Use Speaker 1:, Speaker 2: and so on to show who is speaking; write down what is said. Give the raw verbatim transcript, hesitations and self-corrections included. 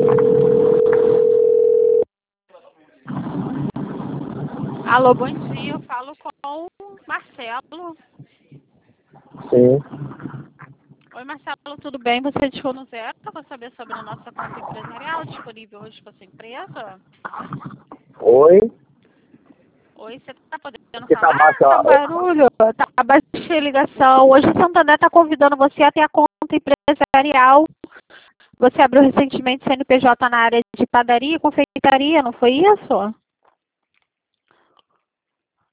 Speaker 1: Alô, bom dia. Eu falo com o Marcelo.
Speaker 2: Sim.
Speaker 1: Oi, Marcelo, tudo bem? Você discou no zero para saber sobre a nossa conta empresarial disponível hoje para sua empresa?
Speaker 2: Oi?
Speaker 1: Oi, você está podendo
Speaker 2: Que tá
Speaker 1: falar?
Speaker 2: baixo,
Speaker 1: Tá um
Speaker 2: ó.
Speaker 1: barulho? Tá baixa a ligação. Hoje o Santander está convidando você a ter a conta empresarial. Você abriu recentemente C N P J na área de padaria e confeitaria, não foi isso?